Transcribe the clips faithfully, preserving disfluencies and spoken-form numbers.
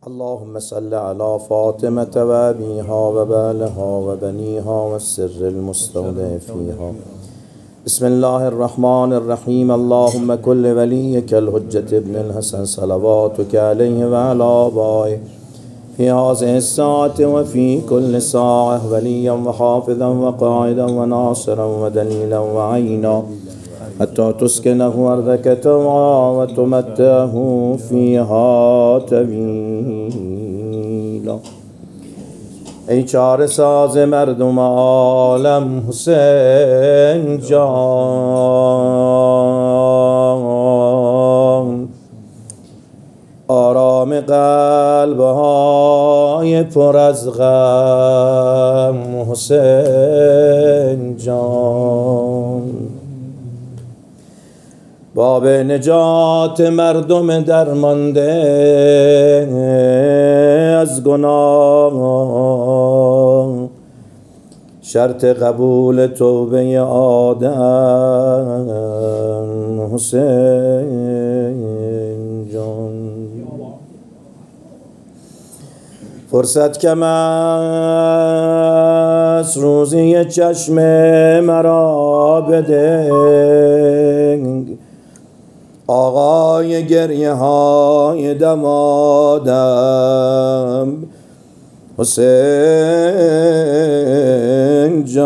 اللهم صل على فاطمة وأبيها وبالها وبنيها والسر المستودع فيها. بسم الله الرحمن الرحيم. اللهم كل وليك الحجة ابن الحسن صلواتك عليه وعلى آبائه في هذه الساعة وفي كل ساعة وليا وحافظا وقائدا وناصرا ودليلا وعينا حتى تسكنه أرضك طوعا وتمتعه فيها طویلا. ای چاره ساز مردم عالم حسین جان، آرام قلبهای پر از غم حسین جان، باب نجات مردم درمانده از گناه، شرط قبول توبه آدم حسین جان. فرصت کم است روزی چشم مرا بده، آقای گریه های دمادم حسین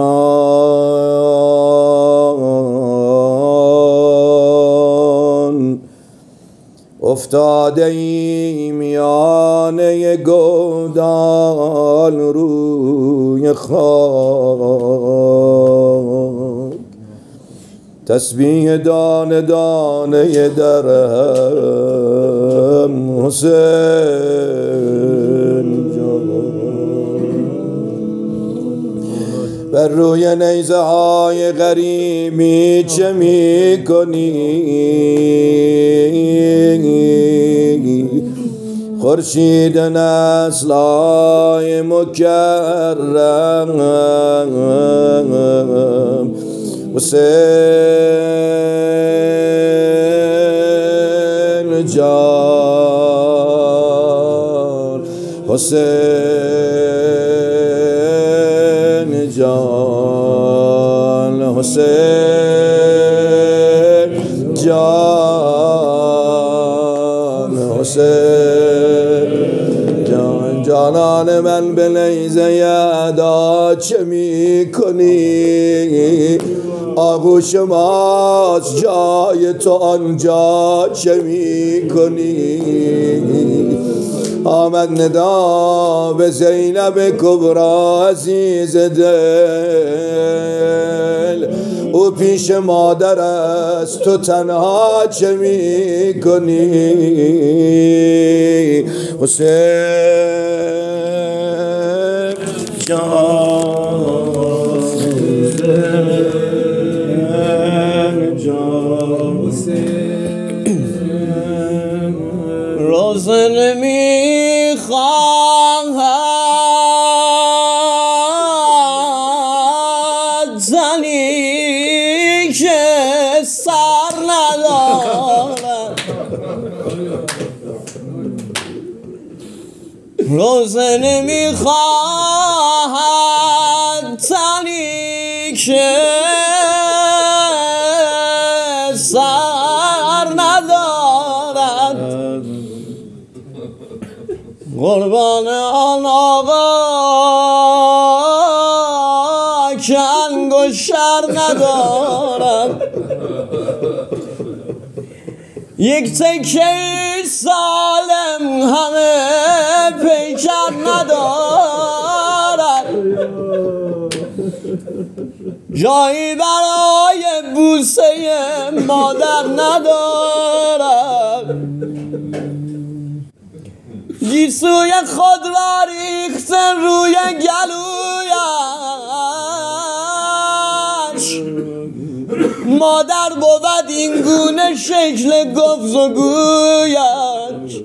جان. افتاده ای میانه گودال روی خاک، تسبیح دانه دانه درهم حسین جان. بر روی نیزه های غریبی چه می کنی؟ خورشید نسل‌های مکرم حسین جان، حسین جان، حسین جان، حسین جان. جانان من به نیزه اعدا چه می کنی؟ آغوش ماست جای تو آنجا چه می کنی؟ آمد ندا به زینب کبرا عزیز دل، او پیش مادر است تو تنها چه می کنی؟ حسین جان، روزن می خواهد زنی که سر ندارد، روزن می خواهد زنی که سر ندارد، قربان آن آقا که انگشتر ندارد، یک تکه سالم همه پیکر ندارد، جایی برای بوسه مادر ندارد، گیسوی خود را ریخته روی گلویش، مادر بود این گونه شکل گفت و گویش،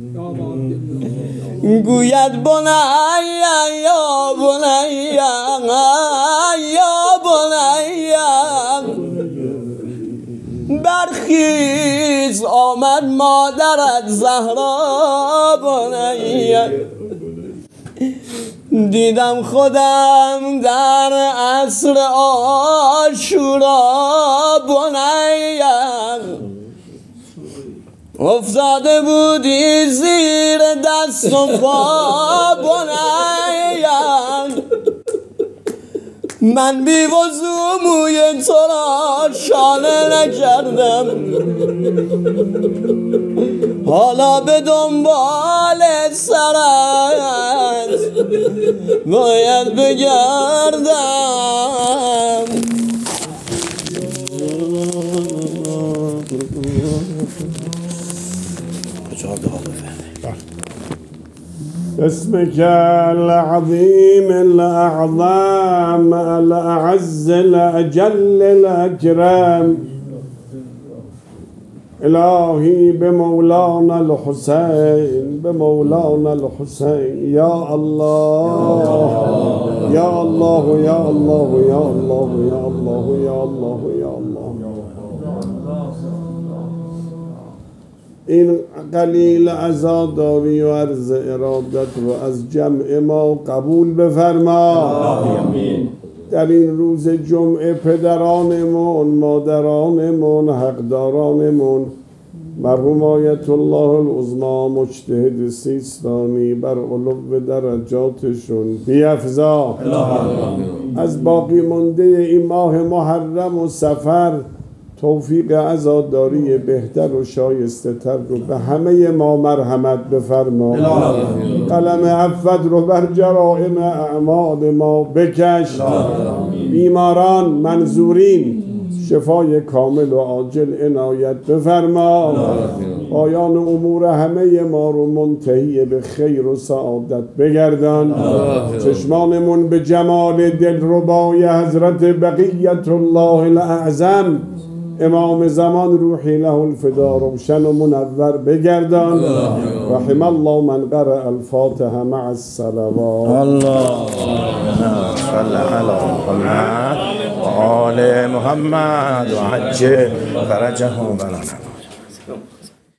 گوید بنیا یا بنیا یا بنیا، برخی خیز آمد مادرت زهرا بنیه دیدم خودم در عصر عاشورا بنیه افتاده بودی زیر دست و پا بنیه من بی وضو موی تو را شانه نکردم حالا به دنبال سرت باید بگردم اسمك العظيم الأعظم الأعز الأجل الأكرم إلهي بمولانا الحسين بمولانا الحسين يا الله يا الله يا الله يا الله يا الله يا الله يا الله این قلیل عزاداری و عرض ارادت رو از جمع ما قبول بفرما. در این روز جمعه پدرانمون، مادرانمون، حقدارانمون، مرحوم آیت الله العظما مجتهد سیستانی بر علو درجاتشون بیفزا. از باقی مونده این ماه محرم و سفر توفیق عزاداری بهتر و شایسته تر رو به همه ما مرحمت بفرما. قلم عفت رو بر جرائم اعمال ما بکش. بیماران منظورین شفای کامل و عاجل عنایت بفرما. پایان امور همه ما رو منتهی به خیر و سعادت بگردان. چشمانمون به جمال دلربای حضرت بقیت الله الاعظم امام زمان روحی له الفدا روشن و منور بگردان. رحم الله من قرأ الفاتحه مع الصلوات. اللهم صل على محمد و آل محمد و عجل فرجهم لنا.